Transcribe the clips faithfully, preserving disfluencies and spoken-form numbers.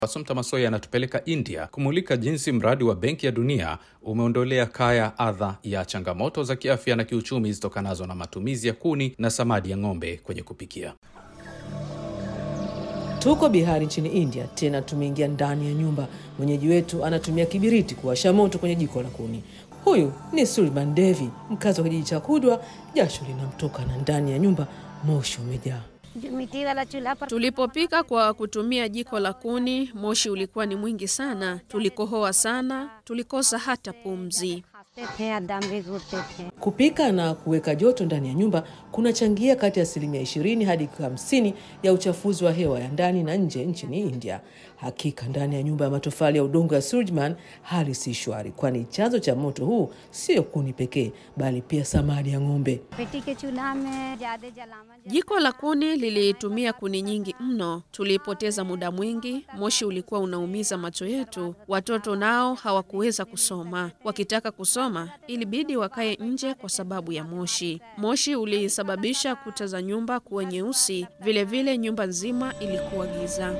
Assumpta Masoya anatupeleka India kumulika jinsi mradi wa Benki ya Dunia umeondolea kaya adha ya changamoto za kiafya na kiuchumi zitokanazo na matumizi ya kuni na samadi ya ng'ombe kwenye kupikia. Tuko Bihar nchini India, tena tumeingia ndani ya nyumba. Mwenyeji wetu anatumia kibiriti kuwasha moto kwenye jiko la kuni. Huyu ni Suleiman Devi, mkazi wa kijiji cha Kudwa. Jasho linamtoka na ndani ya nyumba moshi umejaa. Tulipopika kwa kutumia jiko la kuni, moshi ulikuwa ni mwingi sana. Tulikohoa sana, tulikosa hata pumzi. Kupika na kuweka joto ndani ya nyumba kunachangia kati ya asilimia ishirini hadi hamsini ya uchafuzi wa hewa ya ndani na nje nchini India. Hakika ndani ya nyumba ya matofali ya udongo ya Suleiman hali si shwari, kwani chanzo cha moto huu sio kuni pekee bali pia samadi ya ng'ombe. Jiko la kuni lilitumia kuni nyingi mno. Tulipoteza muda mwingi, moshi ulikuwa unaumiza macho yetu. Watoto nao hawakuweza kusoma. Wakitaka kusoma ilibidi wakae nje kwa sababu ya moshi. Moshi ulisababisha kuta za nyumba kuwa nyeusi, vile vile nyumba nzima ilikuwa giza.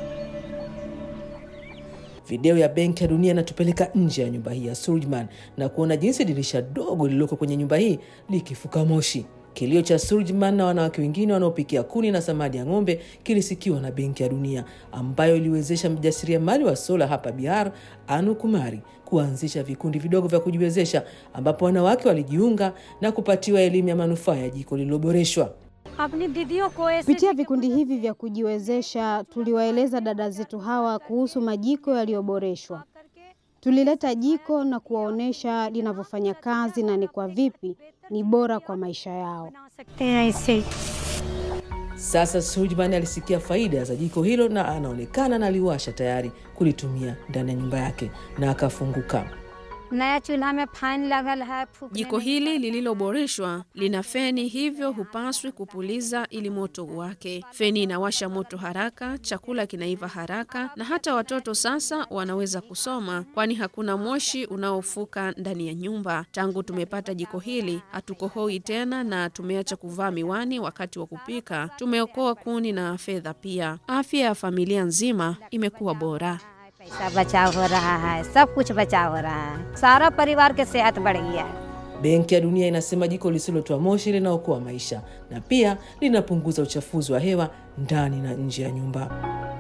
Video ya Benki ya Dunia inatupeleka nje ya nyumba hii ya Suleiman na kuona jinsi dirisha dogo lililoko kwenye nyumba hii likifuka moshi. Kilio cha Suleiman na wanawake wengine wanaopikia kuni na samadi ya ng'ombe kilisikiwa na Benki ya Dunia, ambayo iliwezesha mjasiriamali wa sola hapa Bihar, Anu Kumari, kuanzisha vikundi vidogo vya kujiwezesha ambapo wanawake walijiunga na kupatiwa elimu ya manufaa ya jiko lililoboreshwa. Kupitia vikundi hivi vya kujiwezesha, tuliwaeleza dada zetu hawa kuhusu majiko yaliyoboreshwa. Tulileta jiko na kuwaonesha linavyofanya kazi na ni kwa vipi ni bora kwa maisha yao. Sasa Suleiman alisikia faida za jiko hilo na anaonekana na aliwasha tayari kulitumia ndani ya nyumba yake na akafunguka. Jiko hili lililoboreshwa lina feni, hivyo hupaswi kupuliza ili moto wake. Feni inawasha moto haraka, chakula kinaiva haraka, na hata watoto sasa wanaweza kusoma kwani hakuna moshi unaofuka ndani ya nyumba. Tangu tumepata jiko hili hatukohoi tena na tumeacha kuvaa miwani wakati wa kupika. Tumeokoa kuni na fedha pia. Afya ya familia nzima imekuwa bora. पैसा बचाव हो रहा है, सब कुछ बचाव हो रहा है, सारा परिवार के सेहत बढ़ गया है. Benki ya Dunia inasema jiko lisilotoa moshi linaokoa maisha na pia linapunguza uchafuzi wa hewa ndani na nje ya nyumba.